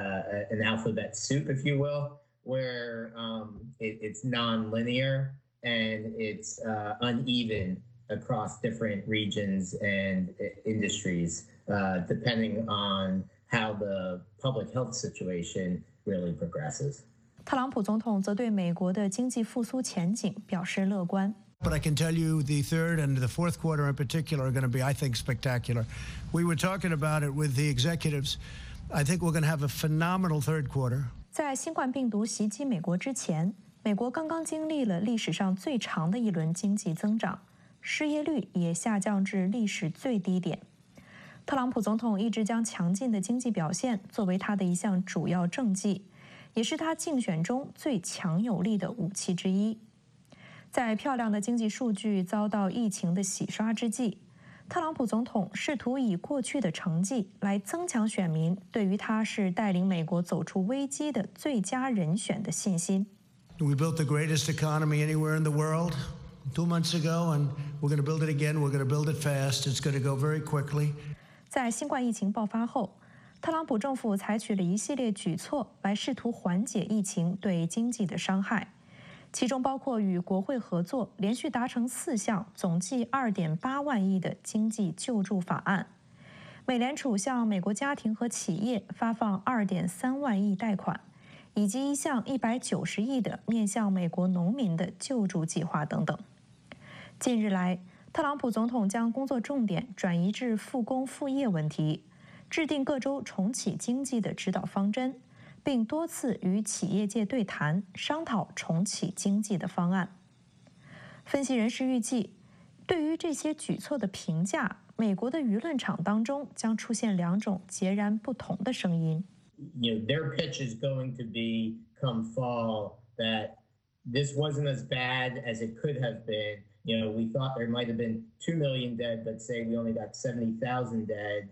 an alphabet soup, if you will, where it's non-linear and it's uneven across different regions and industries, depending on how the public health situation really progresses. 特朗普总统则对美国的经济复苏前景表示乐观。 But I can tell you the third and the fourth quarter in particular are going to be, I think, spectacular. We were talking about it with the executives. I think we're going to have a phenomenal third quarter. 在新冠病毒袭击美国之前，美国刚刚经历了历史上最长的一轮经济增长，失业率也下降至历史最低点。特朗普总统一直将强劲的经济表现作为他的一项主要政绩，也是他竞选中最强有力的武器之一。在漂亮的经济数据遭到疫情的洗刷之际，特朗普总统试图以过去的成绩来增强选民对于他是带领美国走出危机的最佳人选的信心。 We built the greatest economy anywhere in the world 2 months ago, and we're going to build it again. We're going to build it fast. It's going to go very quickly. 在新冠疫情爆发后，特朗普政府采取了一系列举措来试图缓解疫情对经济的伤害。其中包括与国会合作，连续达成4项总计2.8万亿的经济救助法案。美联储向美国家庭和企业发放2.3万亿贷款，以及一项190亿的面向美国农民的救助计划等等。近日来，特朗普总统将工作重点转移至复工复业问题，制定各州重启经济的指导方针，并多次与企业界对谈，商讨重启经济的方案。分析人士预计，对于这些举措的评价，美国的舆论场当中将出现2种截然不同的声音。 Their pitch is going to be come fall that this wasn't as bad as it could have been. We thought there might have been 2 million dead, but say we only got 70,000 dead.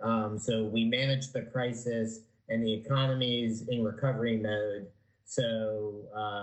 So we managed the crisis. And the economy is in recovery mode, so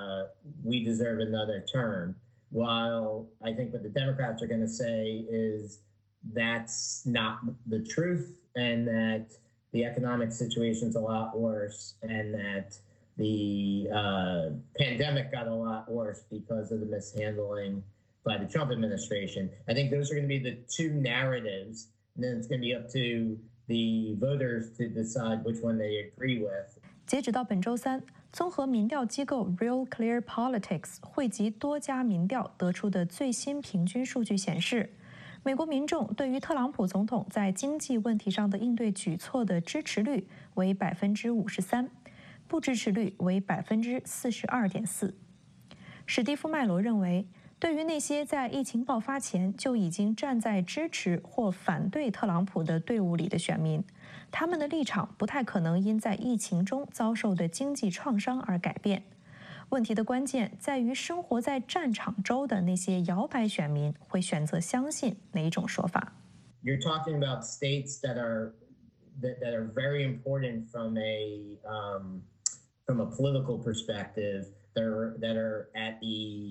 we deserve another term. While I think what the Democrats are going to say is that's not the truth, and that the economic situation's a lot worse, and that the pandemic got a lot worse because of the mishandling by the Trump administration. I think those are going to be the two narratives, and then it's going to be up to the voters to decide which one they agree with. 截止到本周三，综合民调机构 Real Clear Politics 汇集多家民调得出的最新平均数据显示，美国民众对于特朗普总统在经济问题上的应对举措的支持率为53%，不支持率为42.4%。史蒂夫·麦罗认为，对于那些在疫情爆发前就已经站在支持或反对特朗普的队伍里的选民，他们的立场不太可能因在疫情中遭受的经济创伤而改变。问题的关键在于生活在战场州的那些摇摆选民会选择相信哪一种说法。 You're talking about states that are very important from a political perspective. That are at the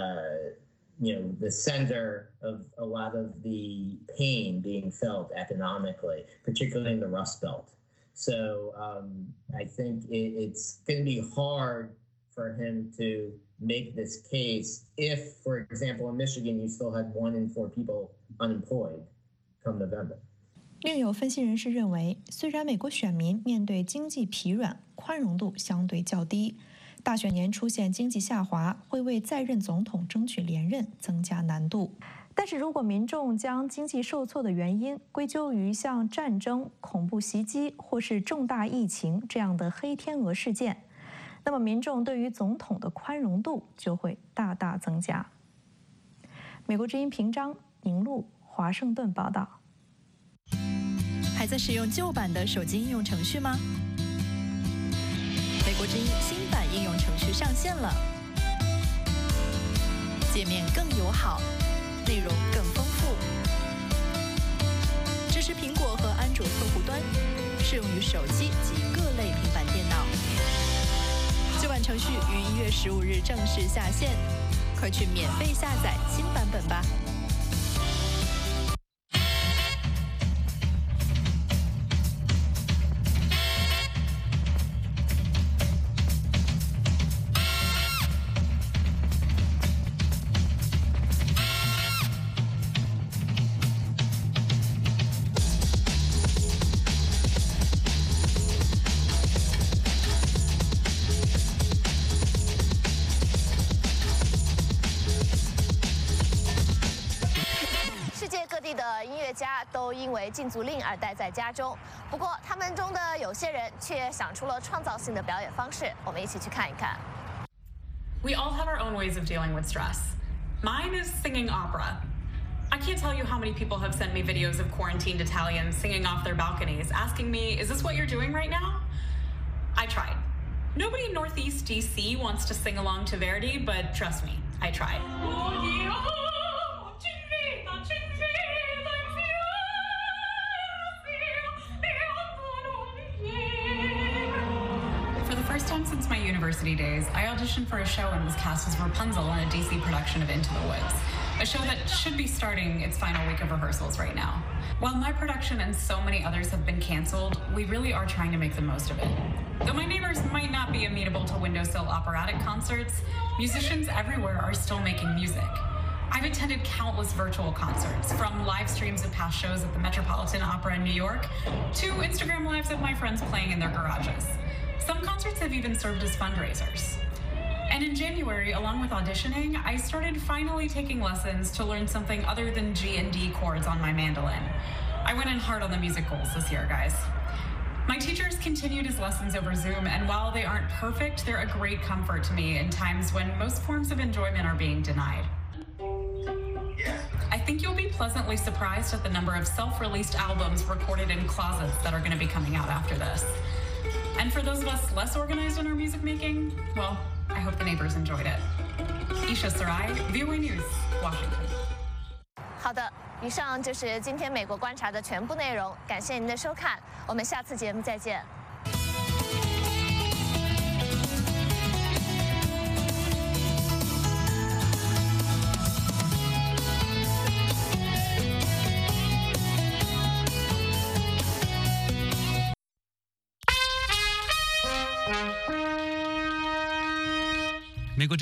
the center of a lot of the pain being felt economically, particularly in the Rust Belt. So I think it's going to be hard for him to make this case if, for example, in Michigan, you still had 1 in 4 people unemployed come November. 另有分析人士认为，虽然美国选民面对经济疲软，宽容度相对较低。大选年出现经济下滑，会为在任总统争取连任增加难度。但是如果民众将经济受挫的原因归咎于像战争、恐怖袭击或是重大疫情这样的黑天鹅事件，那么民众对于总统的宽容度就会大大增加。美国之音平章、宁路，华盛顿报道。 还在使用旧版的手机应用程序吗？美国之音新版应用程序上线了，界面更友好，内容更丰富，支持苹果和安卓客户端，适用于手机及各类平板电脑。旧版程序于1月15日正式下线，快去免费下载新版本吧。 都因为禁足令而待在家中，不过他们中的有些人却想出了创造性的表演方式，我们一起去看一看。 We all have our own ways of dealing with stress. Mine is singing opera. I can't tell you how many people have sent me videos of quarantined Italians singing off their balconies, asking me, "Is this what you're doing right now?" I tried. Nobody in Northeast DC wants to sing along to Verdi, but trust me, I tried. First time since my university days, I auditioned for a show and was cast as Rapunzel in a DC production of Into the Woods, a show that should be starting its final week of rehearsals right now. While my production and so many others have been canceled, we really are trying to make the most of it. Though my neighbors might not be amenable to windowsill operatic concerts, musicians everywhere are still making music. I've attended countless virtual concerts, from live streams of past shows at the Metropolitan Opera in New York to Instagram lives of my friends playing in their garages. Some concerts have even served as fundraisers. And in January, along with auditioning, I started finally taking lessons to learn something other than G and D chords on my mandolin. I went in hard on the music goals this year, guys. My teachers continued his lessons over Zoom, and while they aren't perfect, they're a great comfort to me in times when most forms of enjoyment are being denied. I think you'll be pleasantly surprised at the number of self-released albums recorded in closets that are going to be coming out after this. And for those of us less organized in our music making, well, I hope the neighbors enjoyed it. Isha Sarai, VOA News, Washington. 好的，以上就是今天美国观察的全部内容，感谢您的收看，我们下次节目再见。